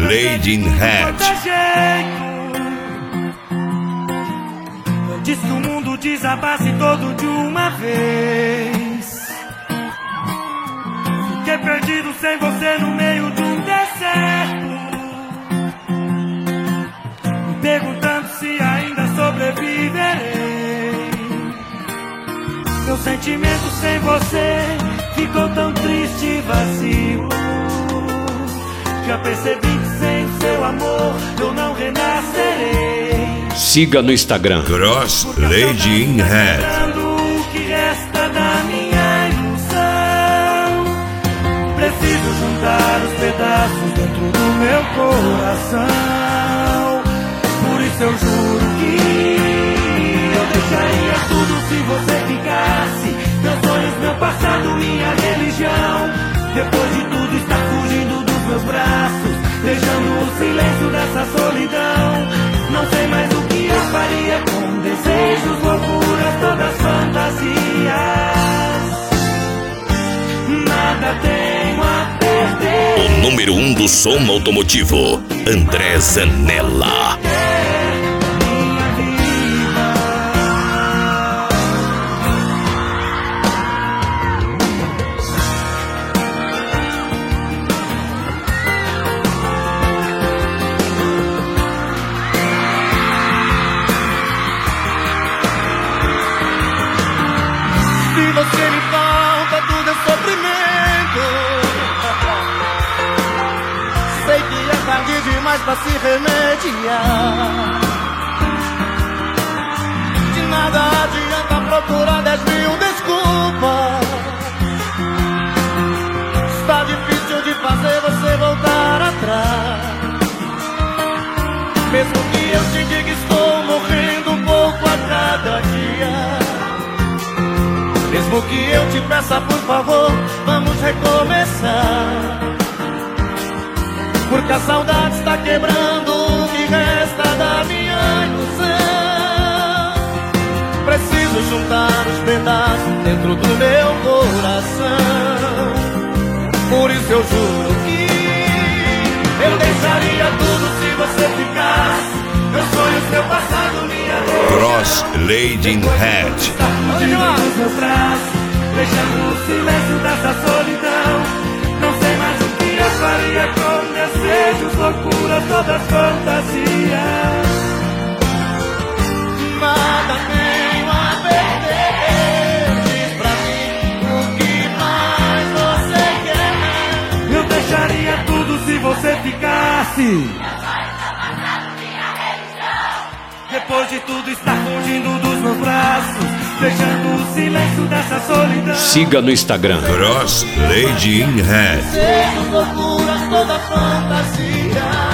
Lady in Red. Antes que o mundo desabasse todo de uma vez, fiquei perdido sem você no meio de um deserto, me perguntando se ainda sobreviverei. Meu sentimento sem você ficou tão triste e vazio. Já percebi que sem o seu amor eu não renascerei. Siga no Instagram Cross Lady in Red. O que resta da minha ilusão, preciso juntar os pedaços dentro do meu coração. Por isso eu juro que eu deixaria tudo se você ficasse. Meus sonhos, meu passado, minha religião. Depois de tudo estar fugindo dos meus braços, deixando o silêncio dessa solidão. Não sei mais o que eu faria com desejos, loucuras, todas fantasias. Nada tenho a perder. O número 1 do som automotivo, André Zanella. Se você me falta, tudo é sofrimento. Sei que é tarde demais pra se remediar. De nada adianta procurar 10.000 desculpas. Está difícil de fazer você voltar atrás. Mesmo que eu te diga, estou morrendo um pouco a cada dia. Mesmo que eu te peça, por favor, vamos recomeçar. Porque a saudade está quebrando o que resta da minha ilusão. Preciso juntar os pedaços dentro do meu coração. Por isso eu juro que eu deixaria tudo se você ficasse. Meus sonhos, meu passado, minha religião. Cross Lady in Red. Nos meus braços, deixando o silêncio dessa solidão. Não sei mais o que eu faria com desejos, loucuras, todas fantasias. Nada tenho a perder. Diz pra mim o que mais você quer. Eu deixaria tudo se você ficasse. Depois de tudo estar fugindo dos meus braços, deixando o silêncio dessa solidão. Siga no Instagram Cross Lady in Red. Desejos, loucuras, toda fantasia.